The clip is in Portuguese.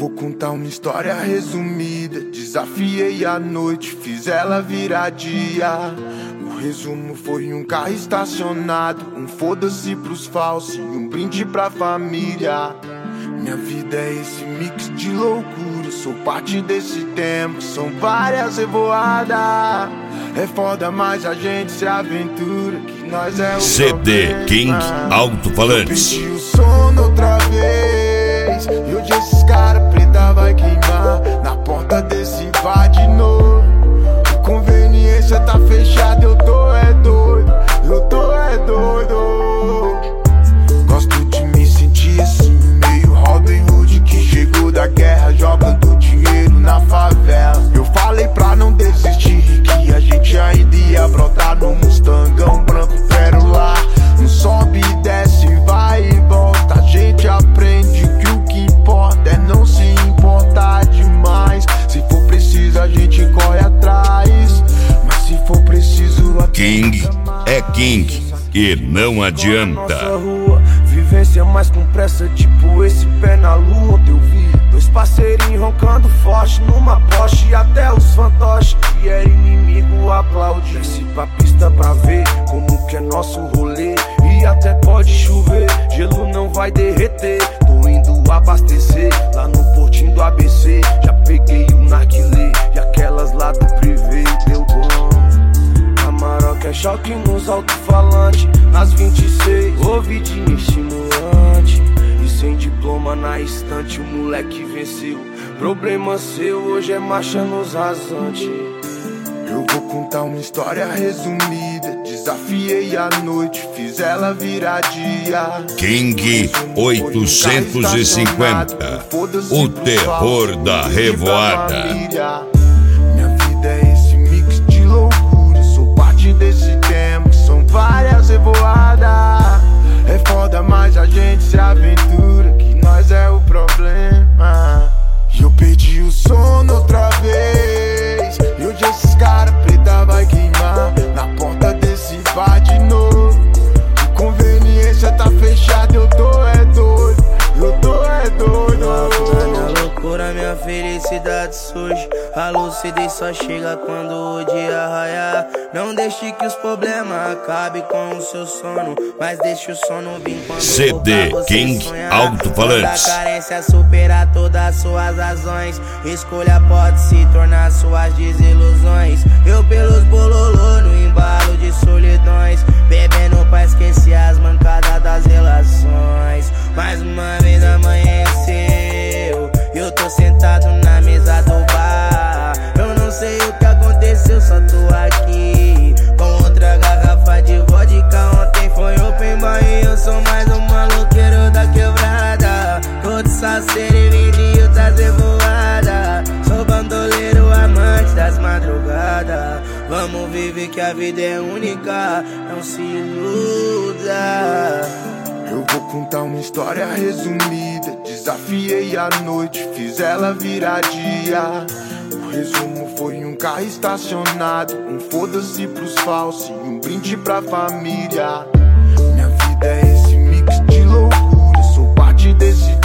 vou contar uma história resumida. Desafiei a noite, fiz ela virar dia. O resumo foi um carro estacionado, um foda-se pros falsos e um brinde pra família. Minha vida é esse mix de loucura, sou parte desse tempo, são várias revoadas. É foda, mas a gente se aventura, que nós é o CD problema. King Alto-Falantes. Eu perdi o sono outra vez, e hoje esses cara preta vai queimar na porta desse bar de novo. A conveniência tá fechada, eu tô é doido, eu tô é doido. Gosto de me sentir assim, meio Robin Hood que chegou da guerra, jogando dinheiro na favela. Eu falei pra não desistir, que a gente ainda ia brotar no Mustangão branco pérola. Não sobe e desce, vai e volta. A gente aprende que o que importa é não se importar demais. Se for preciso a gente corre atrás, mas se for preciso King é King e não adianta. Vivência mais com pressa, tipo esse pé na lua. Ontem eu vi dois parceirinhos roncando forte numa Porsche, até os fantoches que era inimigo aplaude. Desce pra pista pra ver como que é nosso rolê, e até pode chover, gelo não vai derreter. Tô indo abastecer lá no portinho do ABC. Já peguei o narguilé e aquelas lá do privê. Deu bom, a Maroca é choque nos alto-falantes. Nas 26, ouvidinho estimulante, e sem diploma na estante o moleque venceu. Problema seu, hoje é marcha nos rasantes. Eu vou contar uma história resumida. Desafiei a noite, fiz ela virar dia. King 850, o terror da revoada. Minha vida é esse mix de loucura, sou parte desse tempo, são várias revoadas. É foda, mas a gente se aventura, que nós é o problema. E eu perdi o sono outra vez, e hoje esses cara preta vai queimar na porta desse bar de novo. A conveniência tá fechada, eu tô é doido, eu tô é doido. Minha loucura, minha felicidade surge. A lucidez só chega quando o dia raiar. Não deixe que os problemas acabem com o seu sono, mas deixe o sono vir quando CD King Alto-Falantes. A carência superar todas as suas razões. Escolha pode se tornar suas desilusões. Eu pelos bololô no embalo de solidões, bebendo pra esquecer as mancadas das relações. Mais uma vez amanheceu, eu tô sentado na mesa do bar. Eu não sei o que aconteceu, só tô aqui com outra garrafa de vodka. Ontem foi open bar e eu sou mais um maloqueiro da quebrada. Tô de salseiro e vinil das revoadas. Sou bandoleiro, amante das madrugadas. Vamos viver que a vida é única, não se iluda. Eu vou contar uma história resumida. Desafiei a noite, fiz ela virar dia. O resumo foi um carro estacionado, um foda-se pros falsos e um brinde pra família. Minha vida é esse mix de loucura, sou parte desse